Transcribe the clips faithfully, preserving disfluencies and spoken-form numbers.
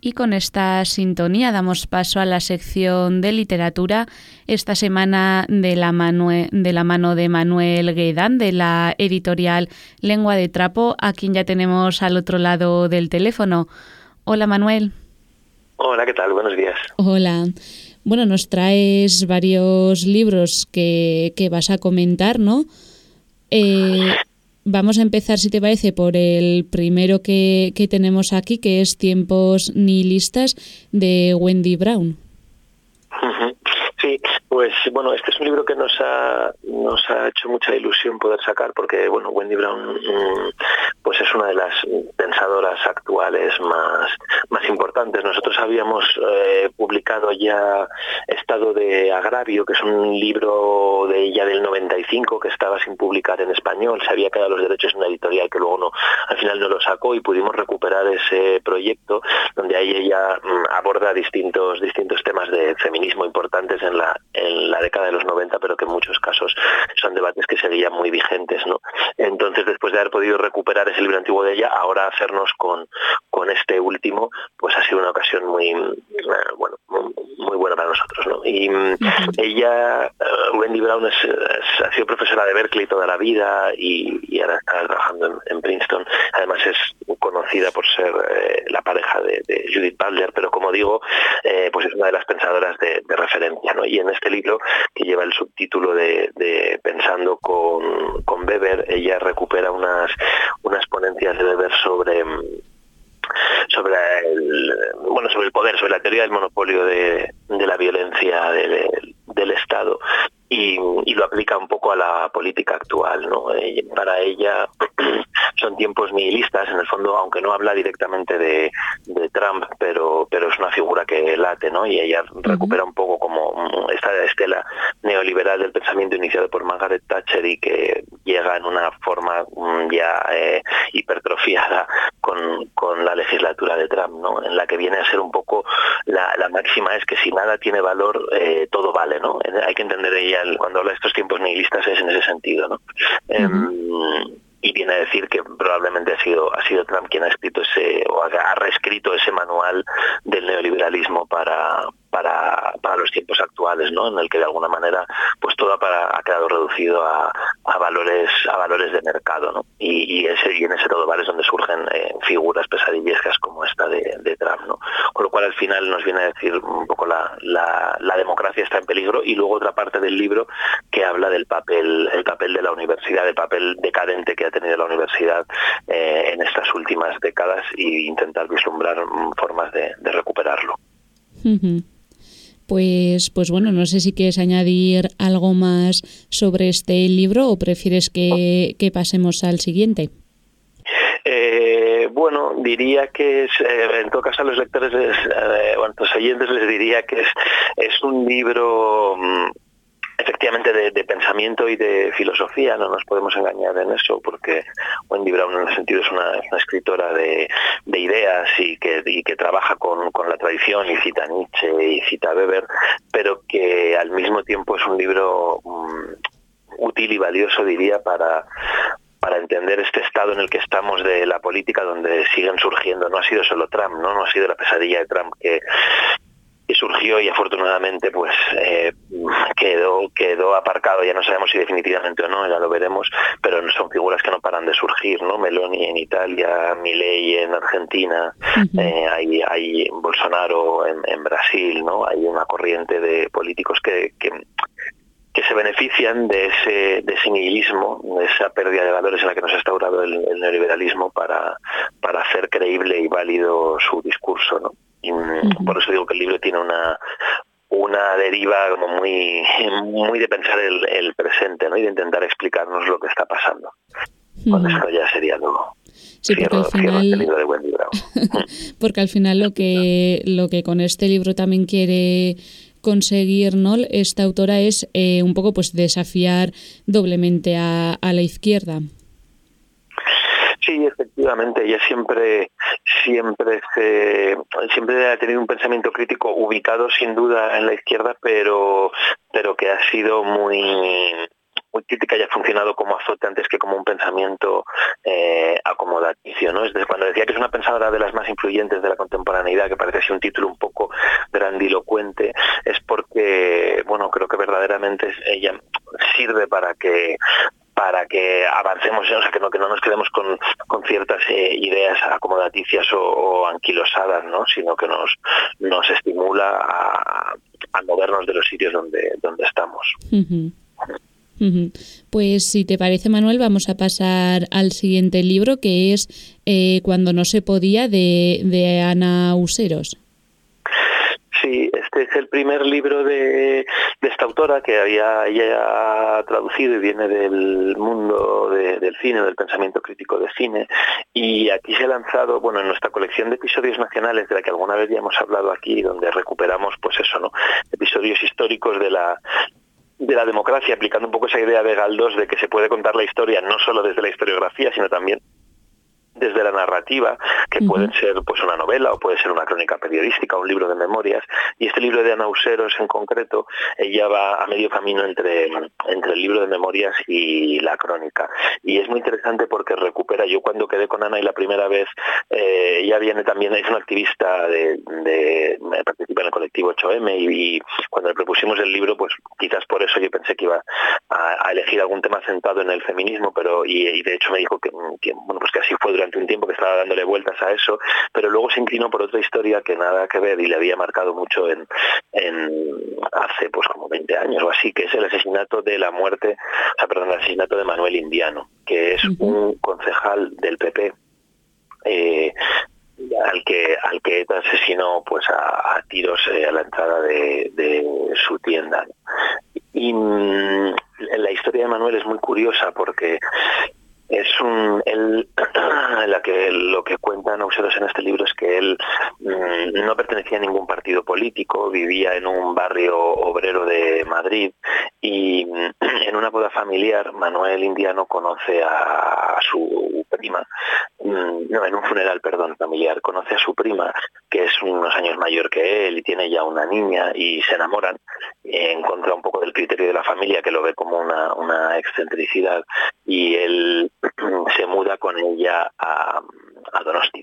y con esta sintonía damos paso a la sección de literatura, esta semana de la, Manue- de la mano de Manuel Guedán, de la editorial Lengua de Trapo, a quien ya tenemos al otro lado del teléfono. Hola, Manuel. Hola, ¿qué tal? Buenos días. Hola. Bueno, nos traes varios libros que, que vas a comentar, ¿no? Eh, vamos a empezar, si te parece, por el primero que, que tenemos aquí, que es Tiempos nihilistas, de Wendy Brown. Uh-huh. Sí, pues bueno, este es un libro que nos ha nos ha hecho mucha ilusión poder sacar porque, bueno, Wendy Brown pues es una de las pensadoras actuales más, más importantes. Nosotros habíamos eh, publicado ya Estado de Agravio, que es un libro de ella del noventa y cinco que estaba sin publicar en español. Se había quedado los derechos en una editorial que luego no, al final no lo sacó, y pudimos recuperar ese proyecto donde ahí ella mm, aborda distintos distintos temas de feminismo importantes en la en la década de los noventa, pero que en muchos casos son debates que seguían muy vigentes, ¿no? Entonces, después de haber podido recuperar ese libro antiguo de ella, ahora hacernos con, con este último, pues ha sido una ocasión muy, bueno, muy, muy buena para nosotros, ¿no? Y uh-huh. ella, uh, Wendy Brown, es, es, ha sido profesora de Berkeley toda la vida y, y ahora está trabajando en, en Princeton. Además es conocida por ser eh, la pareja de, de Judith Butler, pero como digo, eh, pues es una de las pensadoras de, de referencia, ¿no? Y en este libro, que lleva el subtítulo de, de Pensando con, con Weber, ella recupera unas, unas ponencias de Weber sobre sobre el, bueno, sobre el poder, sobre la teoría del monopolio de, de la violencia de, de, del Estado, y, y lo aplica un poco a la política actual, ¿no? Eh, para ella son tiempos nihilistas, en el fondo, aunque no habla directamente de, de Trump, pero pero es una figura que late, ¿no? Y ella recupera un poco como esta estela neoliberal del pensamiento iniciado por Margaret Thatcher y que llega en una forma ya eh, hipertrofiada con, con la legislatura de Trump, ¿no? En la que viene a ser un poco la, la máxima es que si nada tiene valor, eh, todo vale, ¿no? Hay que entender ella, cuando habla de estos tiempos nihilistas, es en ese sentido, ¿no? Uh-huh. Eh, y viene a decir que probablemente ha sido ha sido Trump quien ha escrito ese o ha reescrito ese manual del neoliberalismo para para para los tiempos actuales, ¿no? En el que de alguna manera pues todo ha, ha quedado reducido a, a valores a valores de mercado, ¿no? Y, y ese y en ese todo vale es donde surgen eh, figuras pesadillescas como esta de, de Trump, ¿no? Con lo cual al final nos viene a decir un poco la, la la democracia está en peligro, y luego otra parte del libro que habla del papel el papel de la universidad, el papel decadente que ha tenido la universidad eh, en estas últimas décadas, e intentar vislumbrar formas de, de recuperarlo. Uh-huh. Pues, pues bueno, no sé si quieres añadir algo más sobre este libro o prefieres que, que pasemos al siguiente. Eh, bueno, diría que es, eh, en todo caso a los lectores, les, eh, bueno, a los oyentes les diría que es, es un libro mmm, efectivamente de, de pensamiento y de filosofía, no nos podemos engañar en eso, porque Wendy Brown en ese sentido es una, una escritora de, de ideas y que, y que trabaja con, con la tradición y cita a Nietzsche y cita a Weber, pero que al mismo tiempo es un libro um, útil y valioso, diría, para para entender este estado en el que estamos de la política, donde siguen surgiendo, no ha sido solo Trump, no, no ha sido la pesadilla de Trump que que surgió y afortunadamente pues eh, quedó quedó aparcado, ya no sabemos si definitivamente o no, ya lo veremos, pero son figuras que no paran de surgir, ¿no? Meloni en Italia, Milei en Argentina, uh-huh. eh, hay, hay Bolsonaro en, en Brasil, ¿no? Hay una corriente de políticos que, que que se benefician de ese de ese nihilismo, de esa pérdida de valores en la que nos ha instaurado el, el neoliberalismo para, para hacer creíble y válido su discurso, ¿no? Y uh-huh. por eso digo que el libro tiene una una deriva como muy muy de pensar el, el presente, ¿no? Y de intentar explicarnos lo que está pasando. Uh-huh. Con eso ya sería lo Sí, porque al final este libro de Wendy Brown. porque al final lo que lo que con este libro también quiere conseguir, ¿no?, esta autora es eh, un poco pues desafiar doblemente a, a la izquierda. Sí, efectivamente, ella siempre siempre se, siempre ha tenido un pensamiento crítico ubicado sin duda en la izquierda, pero pero que ha sido muy muy crítica y ha funcionado como azote antes que como un pensamiento eh, acomodaticio, ¿no? Es decir, cuando decía que es una pensadora de las más influyentes de la contemporaneidad, que parece así un título un poco grandilocuente, es porque, bueno, creo que verdaderamente ella sirve para que para que avancemos, o sea, que no, que no nos quedemos con, con ciertas eh, ideas acomodaticias o, o anquilosadas, ¿no? Sino que nos, nos estimula a, a movernos de los sitios donde, donde estamos. Uh-huh. Uh-huh. Pues si te parece, Manuel, vamos a pasar al siguiente libro, que es eh, Cuando no se podía, de, de Ana Useros. Sí, este es el primer libro de, de esta autora que había ella traducido y viene del mundo de, del cine, del pensamiento crítico de cine, y aquí se ha lanzado, bueno, en nuestra colección de episodios nacionales, de la que alguna vez ya hemos hablado aquí, donde recuperamos, pues eso, ¿no? Episodios históricos de la de la democracia, aplicando un poco esa idea de Galdós de que se puede contar la historia no solo desde la historiografía, sino también desde la narrativa, que uh-huh. pueden ser pues una novela o puede ser una crónica periodística o un libro de memorias. Y este libro de Ana Useros en concreto, ella va a medio camino entre, entre el libro de memorias y la crónica. Y es muy interesante porque recupera, yo cuando quedé con Ana y la primera vez, eh, ella viene también, es una activista de, de participa en el colectivo ocho eme y, y cuando le propusimos el libro, pues quizás por eso yo pensé que iba a, a elegir algún tema centrado en el feminismo, pero y, y de hecho me dijo que, que bueno, pues que así fue durante un tiempo, que estaba dándole vueltas a eso, pero luego se inclinó por otra historia que nada que ver y le había marcado mucho en, en hace pues como veinte años o así, que es el asesinato de la muerte, o sea, perdón, el asesinato de Manuel Indiano, que es uh-huh. un concejal del pe pe eh, al que al que ETA asesinó pues a, a tiros eh, a la entrada de, de su tienda. Y mmm, la historia de Manuel es muy curiosa porque es un él la que lo que cuenta Ana Useros en este libro es que él mmm, no pertenecía a ningún partido político, vivía en un barrio obrero de Madrid y mmm, en una boda familiar Manuel Indiano conoce a, a su prima, mmm, no, en un funeral, perdón, familiar, conoce a su prima que es unos años mayor que él y tiene ya una niña y se enamoran en contra un poco del criterio de la familia que lo ve como una, una excentricidad y él se muda con ella a, a Donosti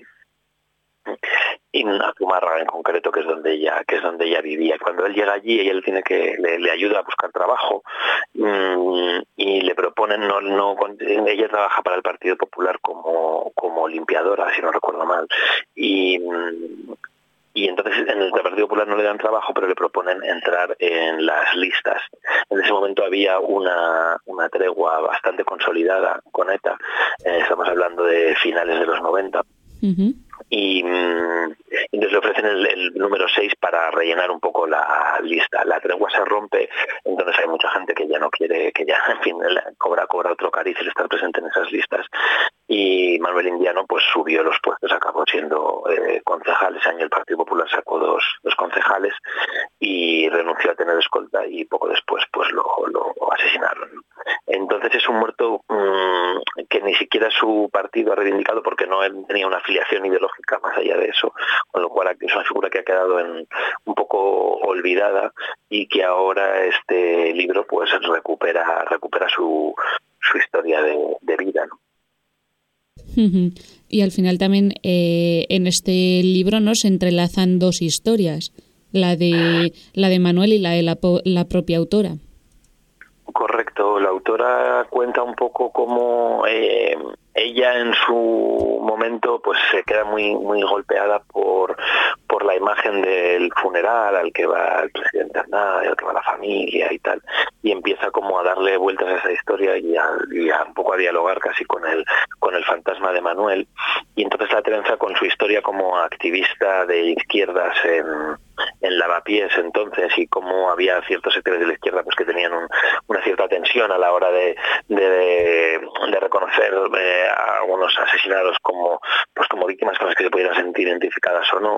y a Zumárraga en concreto, que es donde ella que es donde ella vivía. Cuando él llega allí, ella le tiene que le, le ayuda a buscar trabajo mmm, y le proponen no no ella trabaja para el Partido Popular como como limpiadora, si no recuerdo mal, y mmm, y entonces en el Partido Popular no le dan trabajo, pero le proponen entrar en las listas. En ese momento había una, una tregua bastante consolidada con ETA, eh, estamos hablando de finales de los noventa, uh-huh. y mmm, entonces le ofrecen el, el número seis para rellenar un poco la lista. La tregua se rompe, entonces hay mucha gente que ya no quiere, que ya, en fin, cobra, cobra otro cariz el estar presente en esas listas. Y Manuel Indiano pues subió los puestos, acabó siendo eh, concejal. Ese año el Partido Popular sacó dos, dos concejales y renunció a tener escolta y poco después pues lo, lo asesinaron. Entonces es un muerto mmm, que ni siquiera su partido ha reivindicado porque no tenía una afiliación ideológica más allá de eso, con lo cual es una figura que ha quedado en, un poco olvidada y que ahora este libro pues recupera recupera su, su historia de, de vida, ¿no? Y al final también eh, en este libro no se entrelazan dos historias, la de la de Manuel y la de la, la propia autora. Correcto, la autora cuenta un poco cómo eh, ella en su momento pues se queda muy muy golpeada por por la imagen del funeral al que va el presidente Aznar, al que va la familia y tal, y empieza como a darle vueltas a esa historia y a, y a un poco a dialogar casi con el con el fantasma de Manuel, y entonces la trenza con su historia como activista de izquierdas en en Lavapiés entonces, y cómo había ciertos sectores de la izquierda pues que tenían un, una cierta tensión a la hora de, de, de, de reconocer eh, a algunos asesinados como pues como víctimas con las que se pudieran sentir identificadas o no,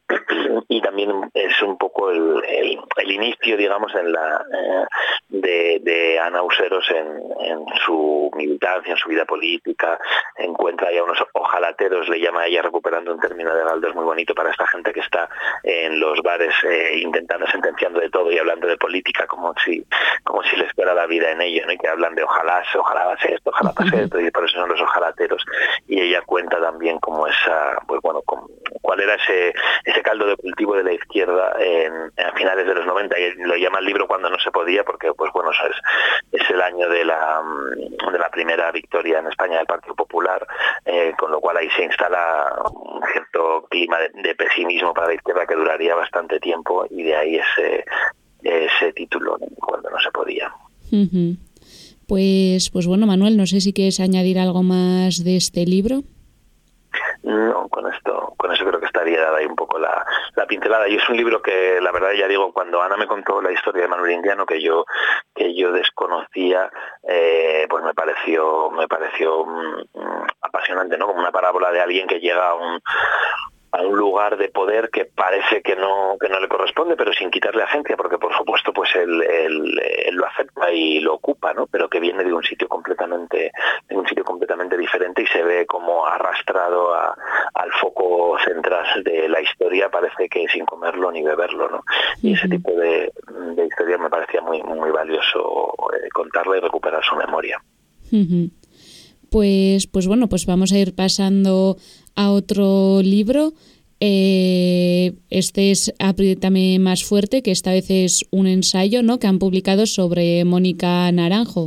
y también es un poco el, el, el inicio, digamos, en la eh, de, de Ana Useros en, en su militancia, en su vida política. Encuentra ya unos ojalateros, le llama a ella, recuperando un término de Galdós muy bonito para esta gente que está en los bares eh, intentando, sentenciando de todo y hablando de política como si como si les fuera la vida en ello, ¿no? Y que hablan de ojalá, ojalá pase esto, ojalá pase esto, y por eso son los ojalateros. Y ella cuenta también cómo esa, pues bueno, cómo, cuál era ese ese caldo de cultivo de la izquierda en, en finales de los noventa, y lo llama el libro Cuando no se podía, porque pues bueno, es, es el año de la de la primera victoria en España del Partido Popular, eh, con lo cual ahí se instala un cierto clima de, de pesimismo para la izquierda que duraría bastante tiempo, y de ahí ese ese título, Cuando no se podía. Uh-huh. Pues pues bueno, Manuel, no sé si quieres añadir algo más de este libro. No, con esto, con eso creo que estaría dada ahí un poco la, la pincelada. Y es un libro que, la verdad, ya digo, cuando Ana me contó la historia de Manuel Indiano, que yo que yo desconocía, eh, pues me pareció me pareció mm, apasionante, ¿no? Como una parábola de alguien que llega a un a un lugar de poder que parece que no que no le corresponde, pero sin quitarle agencia, porque por supuesto pues él, él, él lo acepta y lo ocupa, ¿no? Pero que viene de un sitio completamente de un sitio completamente diferente y se ve como arrastrado a, al foco central de la historia, parece que sin comerlo ni beberlo, ¿no? Y uh-huh. ese tipo de, de historia me parecía muy muy valioso eh, contarla y recuperar su memoria. Uh-huh. Pues pues bueno, pues vamos a ir pasando a otro libro. Eh, este es Apriétame más fuerte, que esta vez es un ensayo, ¿no?, que han publicado sobre Mónica Naranjo.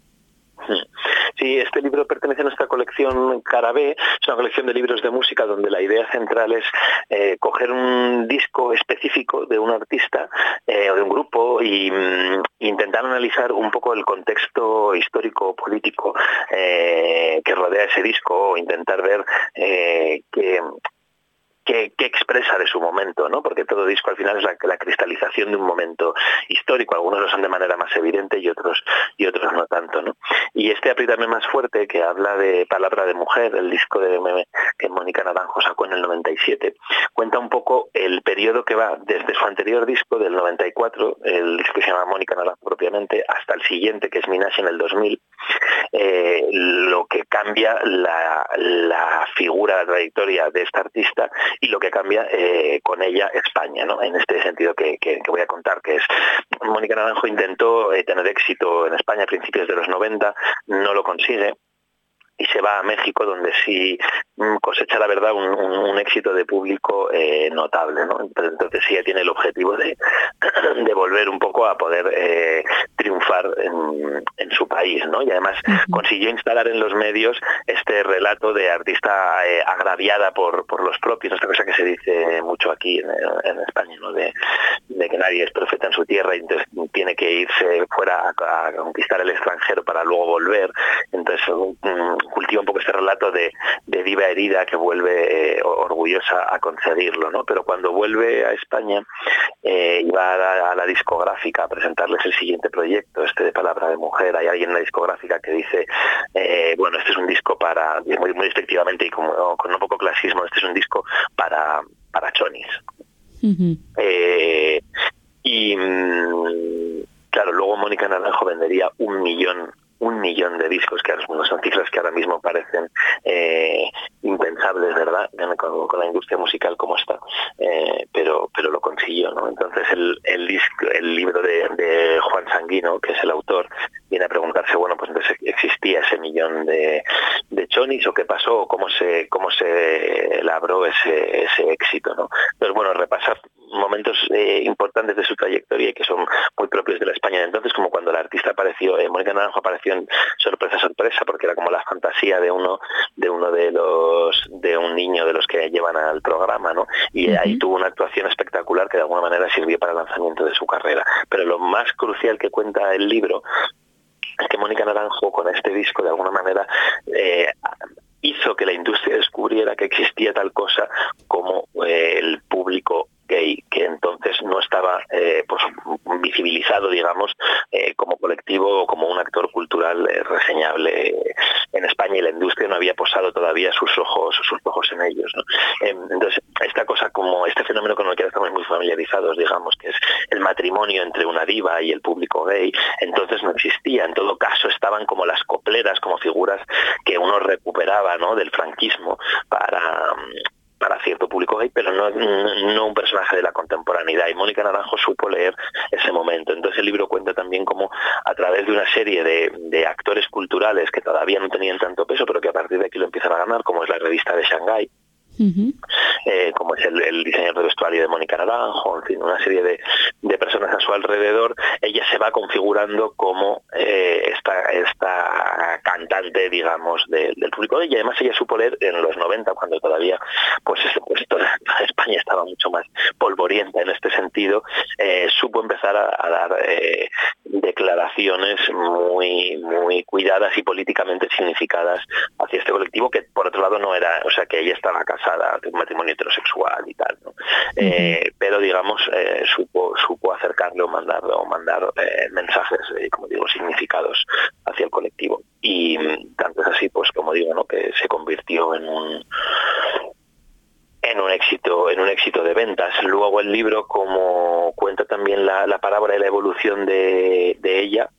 Sí, este libro pertenece a nuestra colección Cara B, es una colección de libros de música donde la idea central es eh, coger un disco específico de un artista eh, o de un grupo y mm, intentar analizar un poco el contexto histórico político eh, que rodea ese disco, o intentar ver eh, que ¿Qué, qué expresa de su momento, ¿no? Porque todo disco al final es la, la cristalización de un momento histórico. Algunos lo son de manera más evidente y otros y otros no tanto, ¿no? Y este Apriétame más fuerte, que habla de Palabra de mujer, el disco de que Mónica Naranjo sacó en el noventa y siete, cuenta un poco el periodo que va desde su anterior disco del noventa y cuatro, el disco que se llama Mónica Naranjo propiamente, hasta el siguiente, que es Minash en el dos mil, eh, lo que cambia la, la figura, la trayectoria de esta artista, y lo que cambia eh, con ella España, ¿no? En este sentido que, que, que voy a contar, que es Mónica Naranjo intentó eh, tener éxito en España a principios de los noventa, no lo consigue, y se va a México, donde sí cosecha, la verdad, un, un, un éxito de público eh, notable, ¿no? Entonces sí tiene el objetivo de, de volver un poco a poder eh, triunfar en, en su país, ¿no? Y además uh-huh. consiguió instalar en los medios este relato de artista eh, agraviada por, por los propios, esta cosa que se dice mucho aquí en, en España, ¿no? De, de que nadie es profeta en su tierra y entonces tiene que irse fuera a, a conquistar el extranjero para luego volver. Entonces um, cultiva un poco este relato de, de diva herida que vuelve eh, orgullosa a conseguirlo, ¿no? Pero cuando vuelve a España eh, y va a la, a la discográfica a presentarles el siguiente proyecto, este de Palabra de mujer, hay alguien en la discográfica que dice, eh, bueno, este es un disco para, muy, muy despectivamente y como, con un poco clasismo, este es un disco para, para chonis. Uh-huh. Eh, y claro, luego Mónica Naranjo vendería un millón un millón de discos, que bueno, son cifras que ahora mismo parecen eh, impensables, ¿verdad? Con, con la industria musical como está, eh, pero pero lo consiguió, ¿no? Entonces el el, disco, el libro de, de Juan Sanguino, que es el autor, viene a preguntarse, bueno, pues entonces existía ese millón de, de chonis, o qué pasó, o cómo se cómo se labró ese ese éxito, ¿no? Entonces, bueno, repasar momentos eh, importantes de su trayectoria y que son muy propios de la España de entonces, como cuando la artista apareció, eh, Mónica Naranjo apareció en sorpresa sorpresa, porque era como la fantasía de uno de uno de los de un niño de los que llevan al programa, ¿no? Y uh-huh. ahí tuvo una actuación espectacular que de alguna manera sirvió para el lanzamiento de su carrera. Pero lo más crucial que cuenta el libro es que Mónica Naranjo, con este disco, de alguna manera eh, hizo que la industria descubriera que existía tal cosa como eh, el público gay, que entonces no estaba eh, pues visibilizado, digamos, eh, como colectivo o como un actor cultural eh, reseñable eh, en España, y la industria no había posado todavía sus ojos sus ojos en ellos, ¿no? Eh, entonces esta cosa, como este fenómeno digamos, que es el matrimonio entre una diva y el público gay, entonces no existía. En todo caso estaban como las copleras, como figuras que uno recuperaba, ¿no?, del franquismo para... para cierto público gay, pero no, no un personaje de la contemporaneidad. Y Mónica Naranjo supo leer ese momento. Entonces el libro cuenta también cómo a través de una serie de, de actores culturales que todavía no tenían tanto peso, pero que a partir de aquí lo empiezan a ganar, como es la revista de Shanghái, Uh-huh. Eh, como es el, el diseñador de vestuario de Mónica Naranjo, en fin, una serie de, de personas a su alrededor, ella se va configurando como eh, esta, esta cantante, digamos, de, del público. Y además ella supo leer en los noventa, cuando todavía pues, pues toda España estaba mucho más polvorienta en este sentido, eh, supo empezar a, a dar eh, declaraciones muy, muy cuidadas y políticamente significadas hacia este colectivo, que por otro lado no era, o sea, que ella estaba casada de un matrimonio heterosexual y tal, ¿no? Uh-huh. Eh, pero digamos eh, supo supo acercarle o mandar o mandar eh, mensajes, eh, como digo, significados hacia el colectivo. Y tanto es así, pues como digo, ¿no?, que se convirtió en un en un éxito en un éxito de ventas. Luego el libro, como cuenta también la, la parábola de la evolución de, de ella,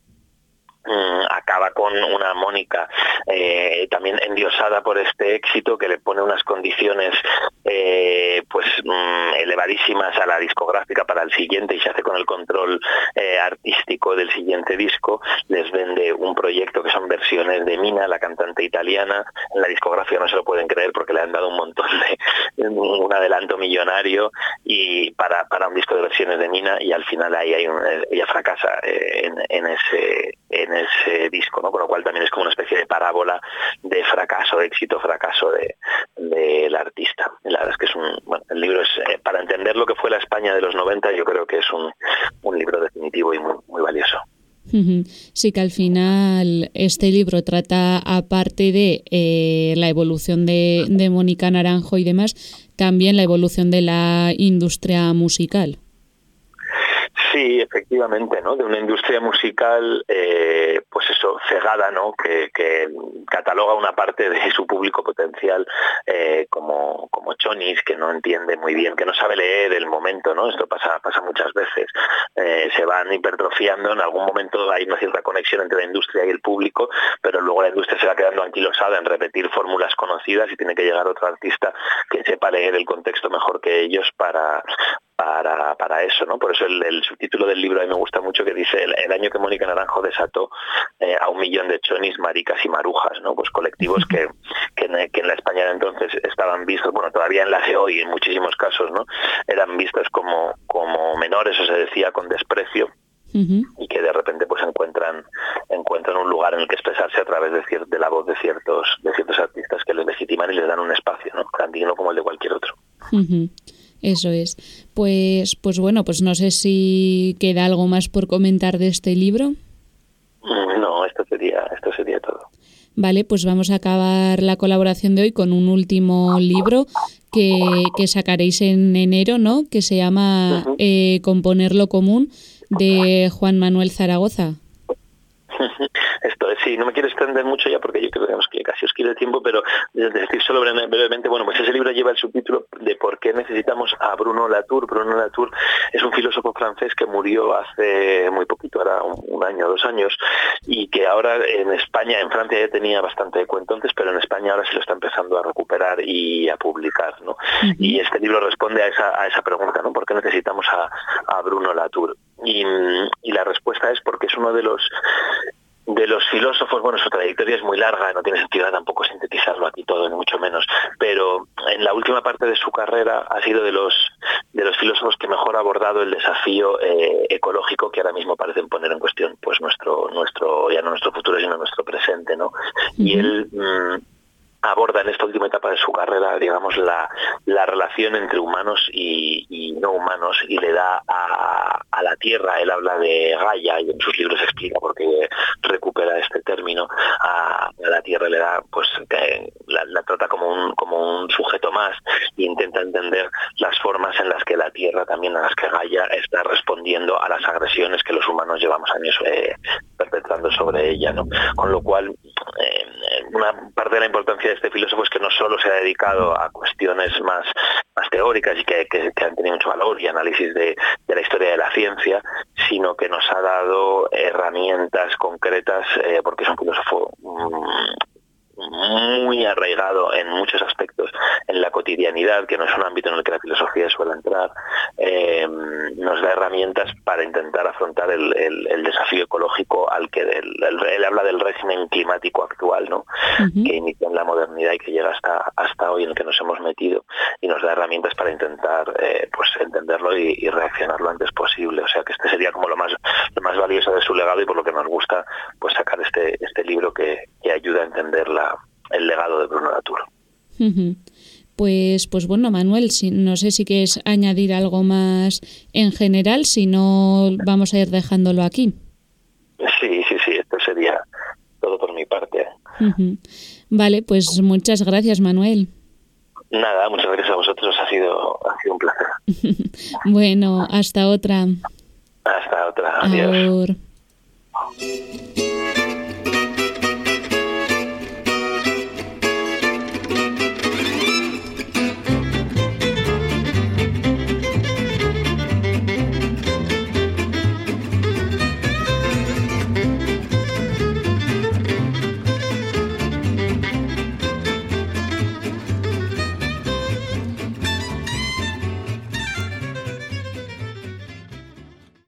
acaba con una Mónica eh, también endiosada por este éxito, que le pone unas condiciones eh, pues mm, elevadísimas a la discográfica para el siguiente, y se hace con el control eh, artístico del siguiente disco. Les vende un proyecto que son versiones de Mina, la cantante italiana. En la discográfica no se lo pueden creer porque le han dado un montón de un adelanto millonario y para, para un disco de versiones de Mina, y al final ahí hay un, ella fracasa eh, en, en ese en ese disco, ¿no? Con lo cual también es como una especie de parábola de fracaso, éxito, fracaso de del artista. La verdad es que es un, bueno, el libro es, eh, para entender lo que fue la España de los noventa, yo creo que es un, un libro definitivo y muy, muy valioso. Sí, que al final este libro trata, aparte de eh, la evolución de, de Mónica Naranjo y demás, también la evolución de la industria musical. Sí, efectivamente, ¿no? De una industria musical, eh, pues eso, cegada, ¿no? Que, que cataloga una parte de su público potencial eh, como, como chonis, que no entiende muy bien, que no sabe leer el momento, ¿no? Esto pasa, pasa muchas veces. Eh, se van hipertrofiando, en algún momento hay una cierta conexión entre la industria y el público, pero luego la industria se va quedando anquilosada en repetir fórmulas conocidas y tiene que llegar otro artista que sepa leer el contexto mejor que ellos para... Para, para eso, ¿no? Por eso el, el subtítulo del libro a mí me gusta mucho, que dice el, el año que Mónica Naranjo desató eh, a un millón de chonis, maricas y marujas, ¿no? Pues colectivos que, que, en, que en la España de entonces estaban vistos, bueno, todavía en la de hoy en muchísimos casos, ¿no? Eran vistos como, como menores, o se decía con desprecio. Uh-huh. Y que de repente pues encuentran encuentran un lugar en el que expresarse a través de, cier- de la voz de ciertos de ciertos artistas que les legitiman y les dan un espacio, ¿no?, tan digno como el de cualquier otro. Uh-huh. Eso es. Pues, pues bueno, pues no sé si queda algo más por comentar de este libro. No, esto sería, esto sería todo. Vale, pues vamos a acabar la colaboración de hoy con un último libro que, que sacaréis en enero, ¿no? Que se llama uh-huh. eh, Componer lo común, de Juan Manuel Zaragoza. Esto es, sí, no me quiero extender mucho ya porque yo creo que casi os quiero el tiempo, pero decir solo brevemente, bueno, pues ese libro lleva el subtítulo de por qué necesitamos a Bruno Latour. Bruno Latour es un filósofo francés que murió hace muy poquito, ahora un, un año, dos años, y que ahora en España, en Francia ya tenía bastante cuento antes, pero en España ahora se lo está empezando a recuperar y a publicar, ¿no? Uh-huh. Y este libro responde a esa, a esa pregunta, ¿no? ¿Por qué necesitamos a, a Bruno Latour? Y, y la respuesta es porque es uno de los de los filósofos, bueno, su trayectoria es muy larga, no tiene sentido tampoco sintetizarlo aquí todo, ni mucho menos, pero en la última parte de su carrera ha sido de los de los filósofos que mejor ha abordado el desafío eh, ecológico que ahora mismo parecen poner en cuestión, pues nuestro nuestro ya no nuestro futuro, sino nuestro presente, ¿no? Uh-huh. Y él mmm, aborda en esta última etapa de su carrera, digamos, la, la relación entre humanos y, y no humanos, y le da a, a la Tierra, él habla de Gaia, y en sus libros explica por qué recupera este término, a, a la Tierra le da, pues, que la, la trata como un, como un sujeto más, e intenta entender las formas en las que la Tierra, también en las que Gaia está respondiendo a las agresiones que los humanos llevamos años eh, perpetrando sobre ella, ¿no? Con lo cual, eh, una parte de la importancia de este filósofo es que no solo se ha dedicado a cuestiones más, más teóricas y que, que, que han tenido mucho valor y análisis de, de la historia de la ciencia, sino que nos ha dado herramientas concretas, eh, porque es un filósofo mmm, muy arraigado en muchos aspectos en la cotidianidad, que no es un ámbito en el que la filosofía suele entrar, eh, nos da herramientas para intentar afrontar el, el, el desafío ecológico al que él, él habla del régimen climático actual, ¿no? Uh-huh. Que inicia en la modernidad y que llega hasta hasta hoy, en el que nos hemos metido, y nos da herramientas para intentar eh, pues entenderlo y, y reaccionar lo antes posible. O sea que este sería como lo más lo más valioso de su legado, y por lo que nos gusta pues sacar este este libro que, que ayuda a entender la el legado de Bruno Latour. Uh-huh. Pues, pues bueno, Manuel, si, no sé si quieres añadir algo más en general, si no vamos a ir dejándolo aquí. Sí, sí, sí, esto sería todo por mi parte. Uh-huh. Vale, pues muchas gracias, Manuel. Nada, muchas gracias a vosotros, ha sido, ha sido un placer. Bueno, hasta otra. Hasta otra, adiós. Ahora.